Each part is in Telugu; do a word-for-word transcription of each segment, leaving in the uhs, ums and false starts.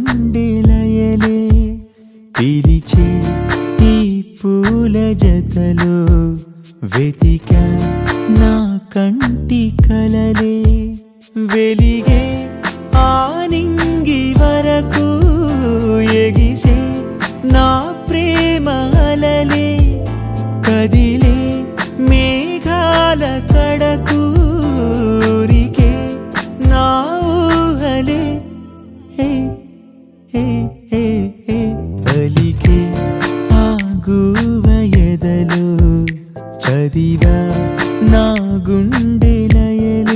గుండె లయలే పిలిచే ఈ పూల జతలో వెతికా నా కంటి కలలే వెలిగే ఆనింగి వరకు ఎగిసే నా ప్రేమ అలలే కదిలే మేఘాల కడకు ఊరికే నా ఊహలే హే హే హే హే పలికే ఆగువ ఎదలో చదివా నా గుండె లయలే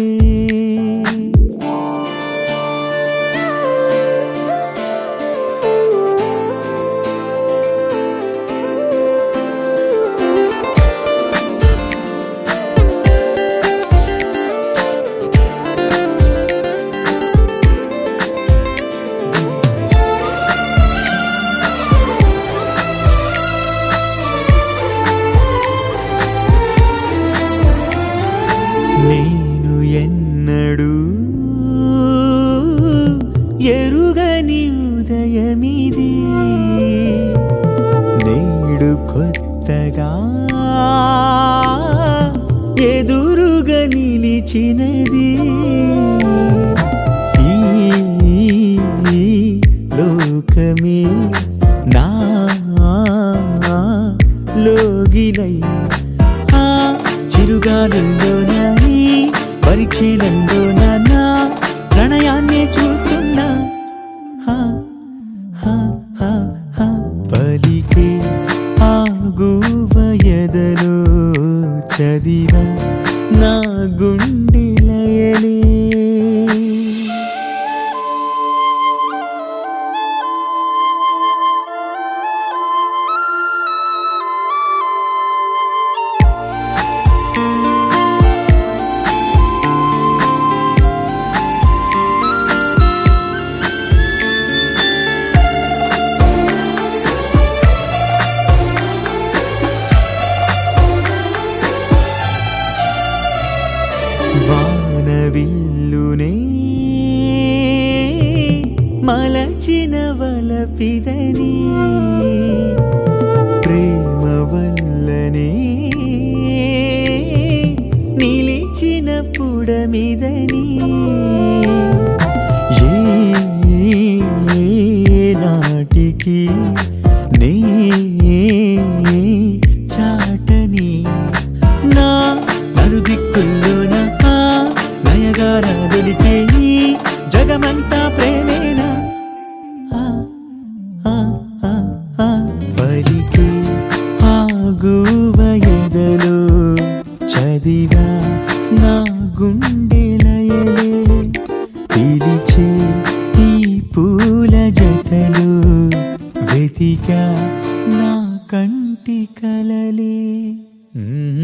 నేను ఎన్నడూ ఎరుగని ఉదయమిది నేడు కొత్తగా ఎదురుగా నిలిచినది ఈ లోకమే నా లోగిలై చిరుగాలుల్లోనా పరిచయంలోనా నా ప్రణయాన్ని చూస్తున్నా పలికే ఆగువ ఎదలో చదివా నా గుండె లయలే వానవిల్లునే మలచిన వలపిదని ప్రేమ వల్లనే నిలిచిన పుడమిదని ఏ నాటికి నే చాటని నా నలుదిక్కుల్లోన నయగారాదులికే జగమంతా ప్రేమేనా పలికే ఆగువ ఎదలో చదివా నా గుండె లయలే పిలిచే ఈ పూల జతలో వెతికా నా కంటి కలలే